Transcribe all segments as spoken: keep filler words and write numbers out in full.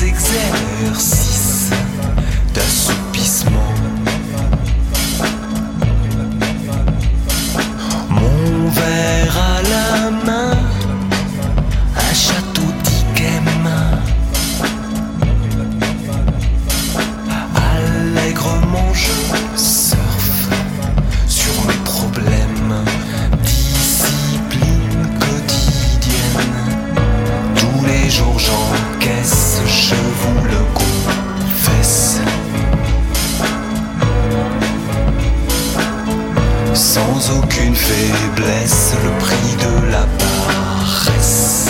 exercices d'assoupissement. Mon verre à la main, un château d'Yquem. Allègrement je surfe sur mes problèmes. Discipline quotidienne, tous les jours j'encaisse, je vous le confesse. Sans aucune faiblesse, le prix de la paresse.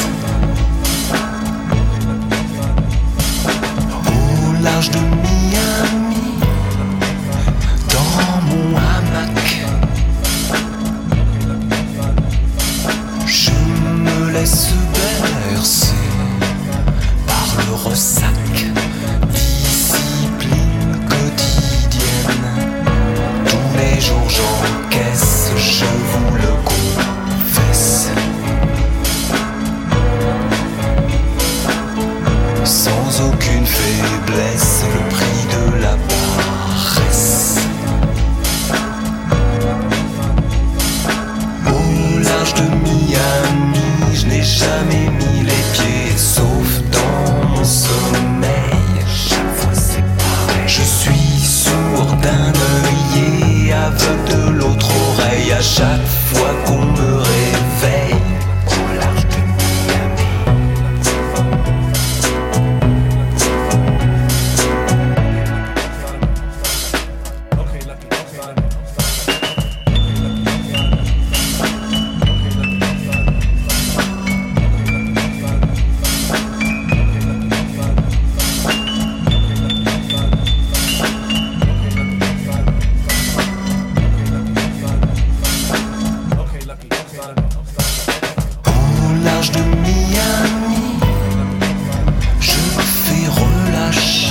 Au large de Miami, dans mon hamac, je me laisse bercer par le ressac. Discipline quotidienne, tous les jours j'encaisse, je vous le confesse. Sans aucune faiblesse, le prix de la paresse. Au large de Miami, je n'ai jamais mis les pieds, sauf dans mon sommeil. Chaque fois c'est pareil. Je suis sourd d'un œil et aveugle de l'autre oreille à chaque fois qu'on me réveille. Au large de Au large de Miami, je fais relâche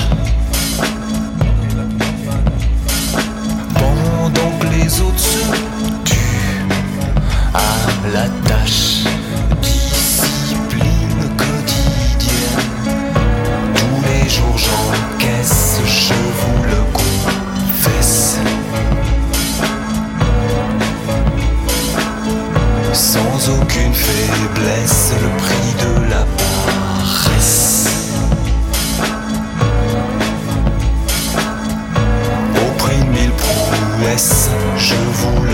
pendant que les autres se tuent à la tâche. Discipline quotidienne, tous les jours j'encaisse, je vous le confesse. Sans aucune faiblesse, le prix de la paresse. Au prix de mille prouesses, je vous